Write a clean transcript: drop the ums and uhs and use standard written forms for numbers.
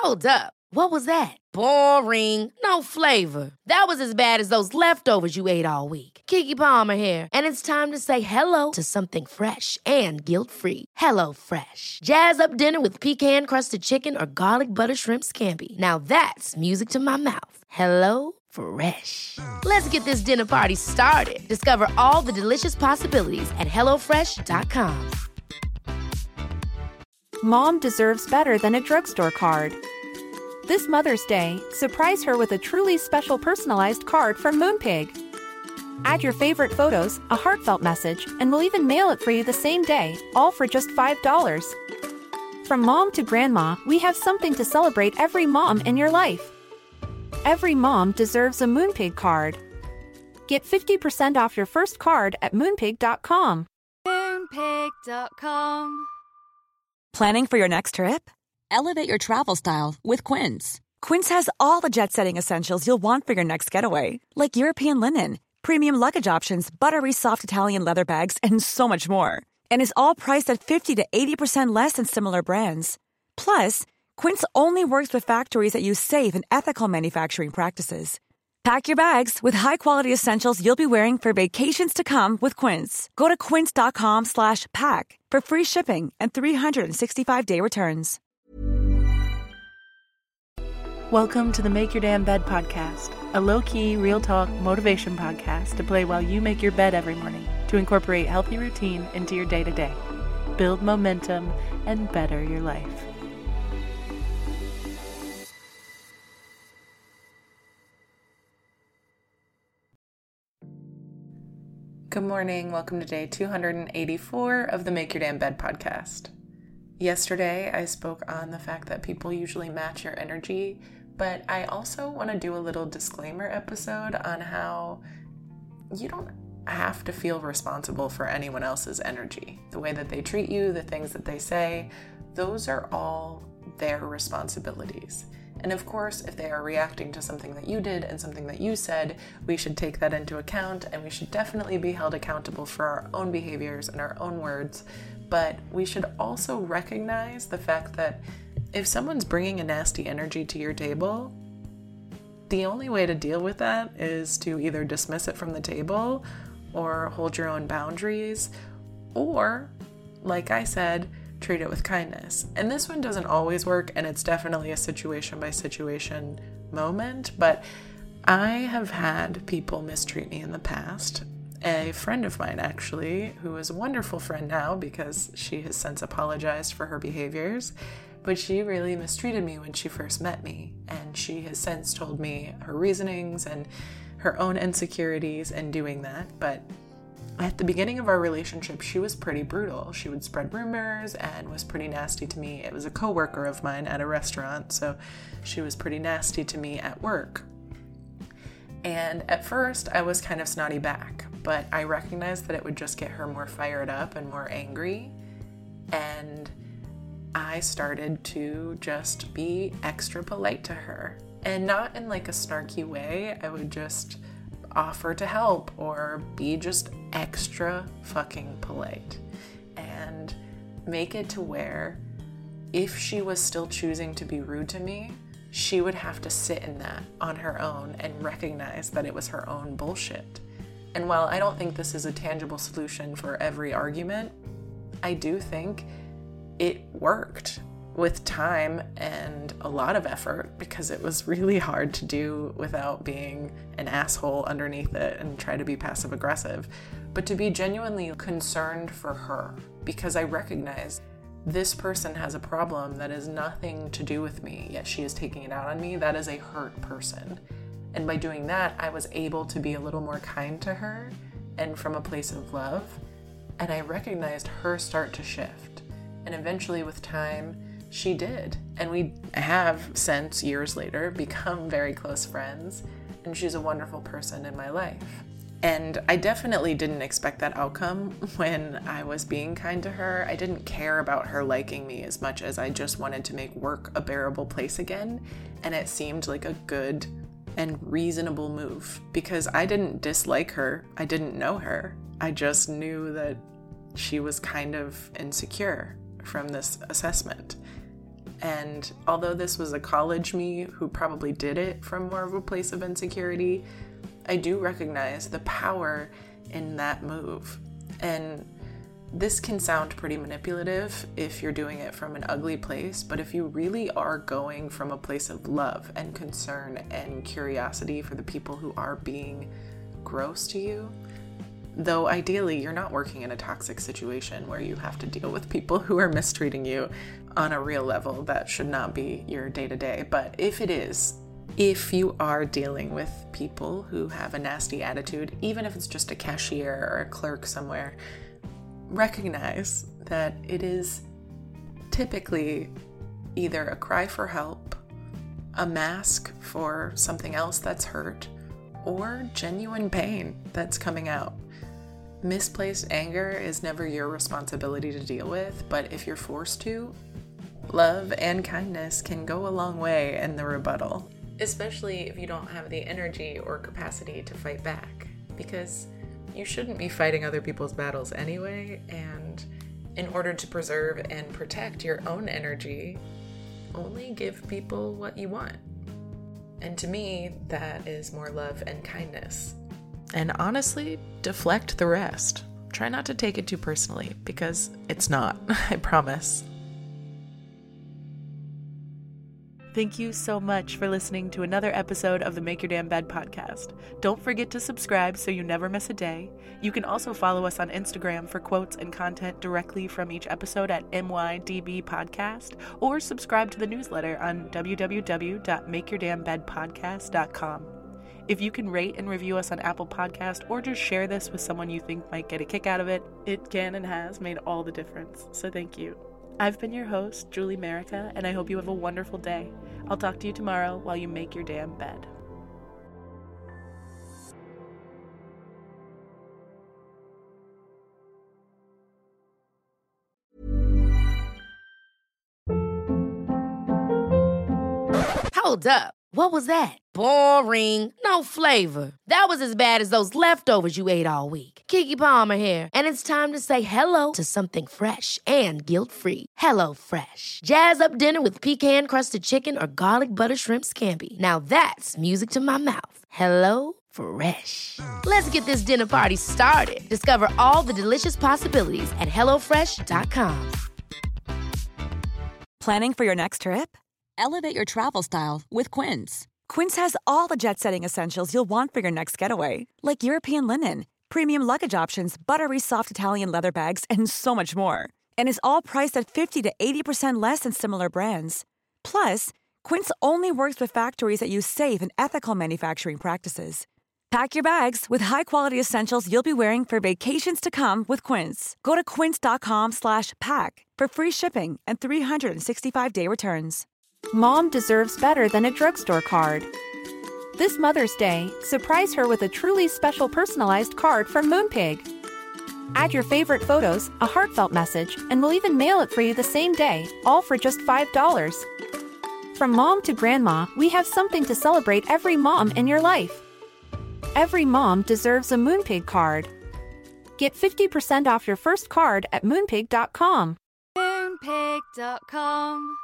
Hold up. What was that? Boring. No flavor. That was as bad as those leftovers you ate all week. Keke Palmer here, and it's time to say hello to something fresh and guilt-free. Hello Fresh. Jazz up dinner with pecan-crusted chicken or garlic butter shrimp scampi. Now that's music to my mouth. Hello Fresh. Let's get this dinner party started. Discover all the delicious possibilities at hellofresh.com. Mom deserves better than a drugstore card. This Mother's Day, surprise her with a truly special personalized card from Moonpig. Add your favorite photos, a heartfelt message, and we'll even mail it for you the same day, all for just $5. From mom to grandma, we have something to celebrate every mom in your life. Every mom deserves a Moonpig card. Get 50% off your first card at Moonpig.com. Moonpig.com. Planning for your next trip? Elevate your travel style with Quince. Quince has all the jet-setting essentials you'll want for your next getaway, like European linen, premium luggage options, buttery soft Italian leather bags, and so much more. And is all priced at 50 to 80% less than similar brands. Plus, Quince only works with factories that use safe and ethical manufacturing practices. Pack your bags with high-quality essentials you'll be wearing for vacations to come with Quince. Go to quince.com/pack for free shipping and 365-day returns. Welcome to the Make Your Damn Bed podcast, a low-key, real-talk motivation podcast to play while you make your bed every morning to incorporate healthy routine into your day-to-day, build momentum, and better your life. Good morning. Welcome to day 284 of the Make Your Damn Bed podcast. Yesterday, I spoke on the fact that people usually match your energy, but I also want to do a little disclaimer episode on how you don't have to feel responsible for anyone else's energy. The way that they treat you, the things that they say, those are all their responsibilities. And of course, if they are reacting to something that you did and something that you said, we should take that into account, and we should definitely be held accountable for our own behaviors and our own words. But we should also recognize the fact that if someone's bringing a nasty energy to your table, the only way to deal with that is to either dismiss it from the table or hold your own boundaries, or, like I said, treat it with kindness. And this one doesn't always work, and it's definitely a situation by situation moment, but I have had people mistreat me in the past. A friend of mine, actually, who is a wonderful friend now because she has since apologized for her behaviors, but she really mistreated me when she first met me, and she has since told me her reasonings and her own insecurities in doing that. But at the beginning of our relationship, she was pretty brutal. She would spread rumors and was pretty nasty to me. It was a coworker of mine at a restaurant, so she was pretty nasty to me at work. And at first, I was kind of snotty back, but I recognized that it would just get her more fired up and more angry. And I started to just be extra polite to her. And not in like a snarky way. I would just offer to help or be just extra fucking polite. And make it to where if she was still choosing to be rude to me, she would have to sit in that on her own and recognize that it was her own bullshit. And while I don't think this is a tangible solution for every argument, I do think it worked with time and a lot of effort, because it was really hard to do without being an asshole underneath it and try to be passive aggressive, but to be genuinely concerned for her, because I recognize this person has a problem that is nothing to do with me, yet she is taking it out on me. That is a hurt person. And by doing that, I was able to be a little more kind to her and from a place of love. And I recognized her start to shift. And eventually with time, she did. And we have since, years later, become very close friends. And she's a wonderful person in my life. And I definitely didn't expect that outcome when I was being kind to her. I didn't care about her liking me as much as I just wanted to make work a bearable place again. And it seemed like a good and reasonable move, because I didn't dislike her. I didn't know her. I just knew that she was kind of insecure from this assessment. And although this was a college me who probably did it from more of a place of insecurity, I do recognize the power in that move. And this can sound pretty manipulative if you're doing it from an ugly place, but if you really are going from a place of love and concern and curiosity for the people who are being gross to you, though ideally you're not working in a toxic situation where you have to deal with people who are mistreating you on a real level, that should not be your day-to-day. But if it is, if you are dealing with people who have a nasty attitude, even if it's just a cashier or a clerk somewhere, recognize that it is typically either a cry for help, a mask for something else that's hurt, or genuine pain that's coming out. Misplaced anger is never your responsibility to deal with, but if you're forced to, love and kindness can go a long way in the rebuttal, especially if you don't have the energy or capacity to fight back, because you shouldn't be fighting other people's battles anyway, and in order to preserve and protect your own energy, only give people what you want. And to me, that is more love and kindness. And honestly, deflect the rest. Try not to take it too personally, because it's not, I promise. Thank you so much for listening to another episode of the Make Your Damn Bed podcast. Don't forget to subscribe so you never miss a day. You can also follow us on Instagram for quotes and content directly from each episode at MYDB Podcast, or subscribe to the newsletter on www.makeyourdamnbedpodcast.com. If you can rate and review us on Apple Podcast, or just share this with someone you think might get a kick out of it, it can and has made all the difference. So thank you. I've been your host, Julie Merica, and I hope you have a wonderful day. I'll talk to you tomorrow while you make your damn bed. Hold up. What was that? Boring. No flavor. That was as bad as those leftovers you ate all week. Keke Palmer here, and it's time to say hello to something fresh and guilt-free. HelloFresh. Jazz up dinner with pecan-crusted chicken or garlic butter shrimp scampi. Now that's music to my mouth. HelloFresh. Let's get this dinner party started. Discover all the delicious possibilities at HelloFresh.com. Planning for your next trip? Elevate your travel style with Quince. Quince has all the jet-setting essentials you'll want for your next getaway, like European linen, premium luggage options, buttery soft Italian leather bags, and so much more. And is all priced at 50 to 80% less than similar brands. Plus, Quince only works with factories that use safe and ethical manufacturing practices. Pack your bags with high-quality essentials you'll be wearing for vacations to come with Quince. Go to quince.com/pack for free shipping and 365-day returns. Mom deserves better than a drugstore card. This Mother's Day, surprise her with a truly special personalized card from Moonpig. Add your favorite photos, a heartfelt message, and we'll even mail it for you the same day, all for just $5. From mom to grandma, we have something to celebrate every mom in your life. Every mom deserves a Moonpig card. Get 50% off your first card at Moonpig.com. Moonpig.com